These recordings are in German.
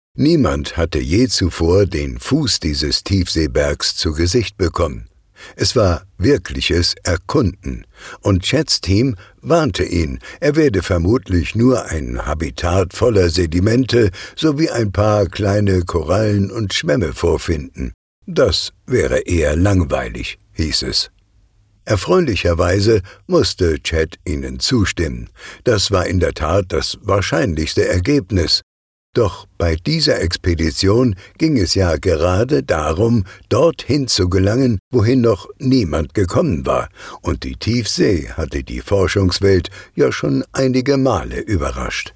Niemand hatte je zuvor den Fuß dieses Tiefseebergs zu Gesicht bekommen. Es war wirkliches Erkunden, und Chads Team warnte ihn, er werde vermutlich nur ein Habitat voller Sedimente sowie ein paar kleine Korallen und Schwämme vorfinden. Das wäre eher langweilig, hieß es. Erfreulicherweise musste Chad ihnen zustimmen. Das war in der Tat das wahrscheinlichste Ergebnis. Doch bei dieser Expedition ging es ja gerade darum, dorthin zu gelangen, wohin noch niemand gekommen war, und die Tiefsee hatte die Forschungswelt ja schon einige Male überrascht.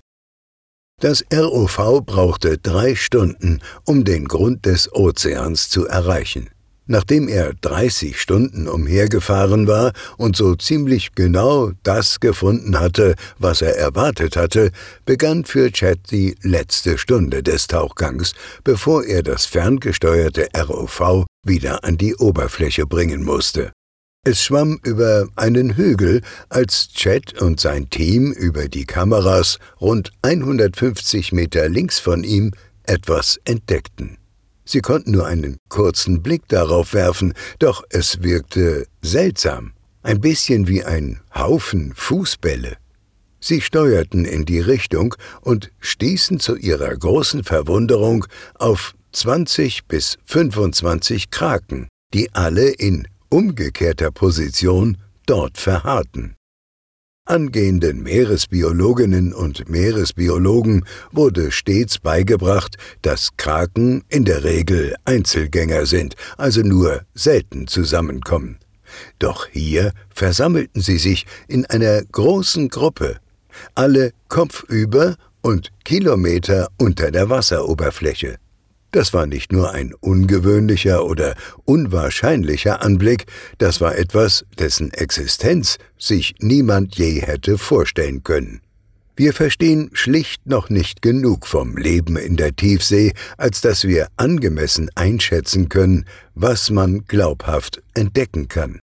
Das ROV brauchte 3 Stunden, um den Grund des Ozeans zu erreichen. Nachdem er 30 Stunden umhergefahren war und so ziemlich genau das gefunden hatte, was er erwartet hatte, begann für Chad die letzte Stunde des Tauchgangs, bevor er das ferngesteuerte ROV wieder an die Oberfläche bringen musste. Es schwamm über einen Hügel, als Chad und sein Team über die Kameras rund 150 Meter links von ihm etwas entdeckten. Sie konnten nur einen kurzen Blick darauf werfen, doch es wirkte seltsam, ein bisschen wie ein Haufen Fußbälle. Sie steuerten in die Richtung und stießen zu ihrer großen Verwunderung auf 20 bis 25 Kraken, die alle in umgekehrter Position dort verharrten. Angehenden Meeresbiologinnen und Meeresbiologen wurde stets beigebracht, dass Kraken in der Regel Einzelgänger sind, also nur selten zusammenkommen. Doch hier versammelten sie sich in einer großen Gruppe, alle kopfüber und Kilometer unter der Wasseroberfläche. Das war nicht nur ein ungewöhnlicher oder unwahrscheinlicher Anblick, das war etwas, dessen Existenz sich niemand je hätte vorstellen können. Wir verstehen schlicht noch nicht genug vom Leben in der Tiefsee, als dass wir angemessen einschätzen können, was man glaubhaft entdecken kann.